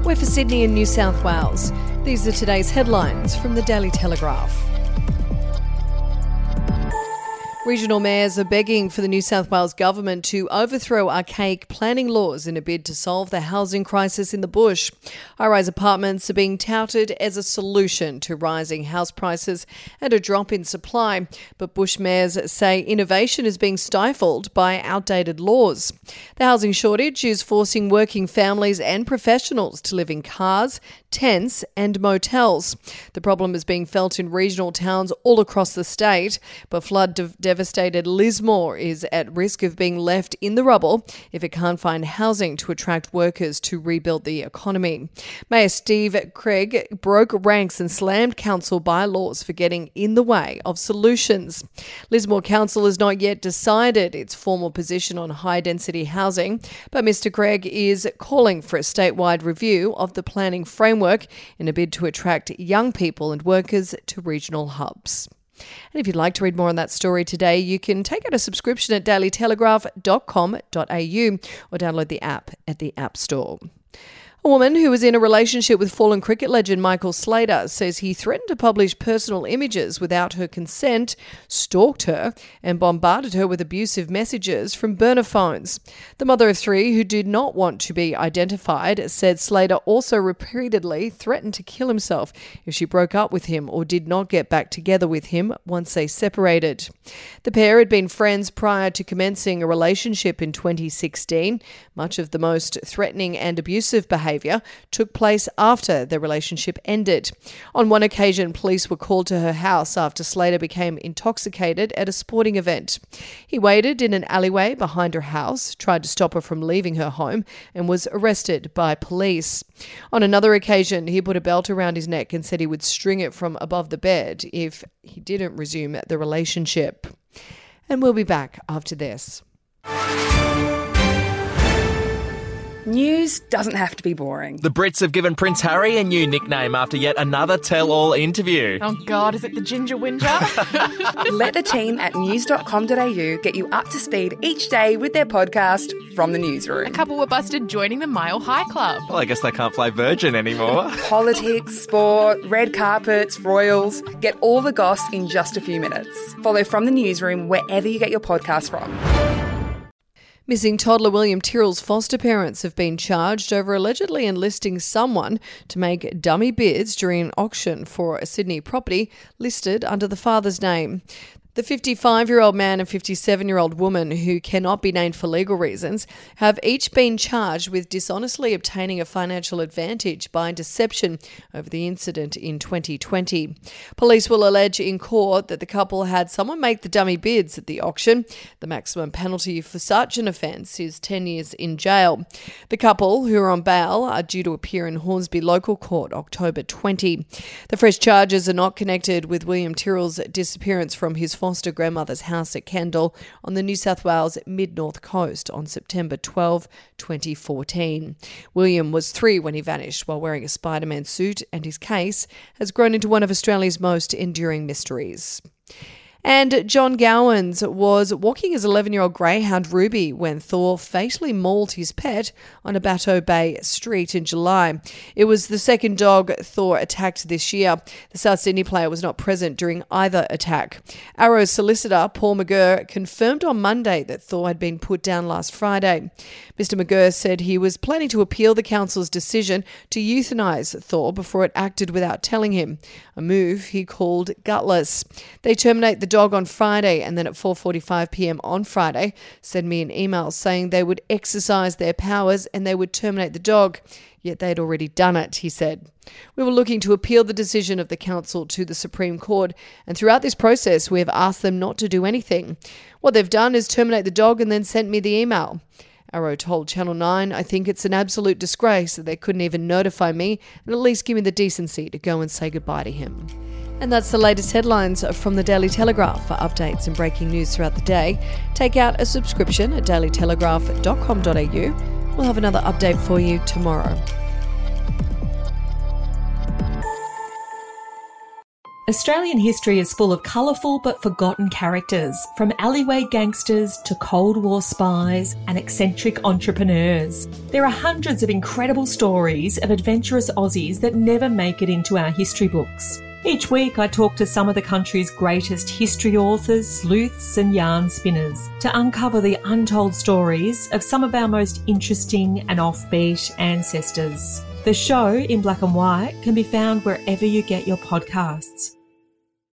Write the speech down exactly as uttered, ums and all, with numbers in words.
We're for Sydney and New South Wales. These are today's headlines from the Daily Telegraph. Regional mayors are begging for the New South Wales government to overthrow archaic planning laws in a bid to solve the housing crisis in the bush. High-rise apartments are being touted as a solution to rising house prices and a drop in supply, but bush mayors say innovation is being stifled by outdated laws. The housing shortage is forcing working families and professionals to live in cars, tents and motels. The problem is being felt in regional towns all across the state, but flood de- devastated Lismore is at risk of being left in the rubble if it can't find housing to attract workers to rebuild the economy. Mayor Steve Craig broke ranks and slammed council bylaws for getting in the way of solutions. Lismore Council has not yet decided its formal position on high-density housing, but Mr Craig is calling for a statewide review of the planning framework in a bid to attract young people and workers to regional hubs. And if you'd like to read more on that story today, you can take out a subscription at daily telegraph dot com dot a u or download the app at the App Store. A woman who was in a relationship with fallen cricket legend Michael Slater says he threatened to publish personal images without her consent, stalked her and bombarded her with abusive messages from burner phones. The mother of three, who did not want to be identified, said Slater also repeatedly threatened to kill himself if she broke up with him or did not get back together with him once they separated. The pair had been friends prior to commencing a relationship in twenty sixteen. Much of the most threatening and abusive behaviour took place after their relationship ended. On one occasion, police were called to her house after Slater became intoxicated at a sporting event. He waited in an alleyway behind her house, tried to stop her from leaving her home, and was arrested by police. On another occasion, he put a belt around his neck and said he would string it from above the bed if he didn't resume the relationship. And we'll be back after this. News doesn't have to be boring. The Brits have given Prince Harry a new nickname after yet another tell-all interview. Oh God, is it the Ginger Whinger? Let the team at news dot com dot a u get you up to speed each day with their podcast, From the Newsroom. A couple were busted joining the Mile High Club. Well, I guess they can't fly Virgin anymore. Politics, sport, red carpets, royals. Get all the goss in just a few minutes. Follow From the Newsroom wherever you get your podcast from. Missing toddler William Tyrrell's foster parents have been charged over allegedly enlisting someone to make dummy bids during an auction for a Sydney property listed under the father's name. The fifty-five-year-old man and fifty-seven-year-old woman, who cannot be named for legal reasons, have each been charged with dishonestly obtaining a financial advantage by deception over the incident in twenty twenty. Police will allege in court that the couple had someone make the dummy bids at the auction. The maximum penalty for such an offence is ten years in jail. The couple, who are on bail, are due to appear in Hornsby Local Court October twentieth. The fresh charges are not connected with William Tyrrell's disappearance from his foster grandmother's house at Kendall on the New South Wales mid-north coast on September twelfth, twenty fourteen. William was three when he vanished while wearing a Spider-Man suit, and his case has grown into one of Australia's most enduring mysteries. And John Gowans was walking his eleven-year-old greyhound Ruby when Thor fatally mauled his pet on a Bateau Bay street in July. It was the second dog Thor attacked this year. The South Sydney player was not present during either attack. Arrow's solicitor, Paul McGurr, confirmed on Monday that Thor had been put down last Friday. Mister McGurr said he was planning to appeal the council's decision to euthanise Thor before it acted without telling him, a move he called gutless. They terminate the dog on Friday, and then at four forty-five p.m. on Friday sent me an email saying they would exercise their powers and they would terminate the dog, yet they'd already done it, he said. We were looking to appeal the decision of the council to the Supreme Court, and throughout this process we have asked them not to do anything. What they've done is terminate the dog and then sent me the email. Arrow told Channel nine, I think it's an absolute disgrace that they couldn't even notify me and at least give me the decency to go and say goodbye to him. And that's the latest headlines from the Daily Telegraph. For updates and breaking news throughout the day, take out a subscription at daily telegraph dot com dot a u. We'll have another update for you tomorrow. Australian history is full of colourful but forgotten characters, from alleyway gangsters to Cold War spies and eccentric entrepreneurs. There are hundreds of incredible stories of adventurous Aussies that never make it into our history books. Each week I talk to some of the country's greatest history authors, sleuths and yarn spinners to uncover the untold stories of some of our most interesting and offbeat ancestors. The show, In Black and White, can be found wherever you get your podcasts.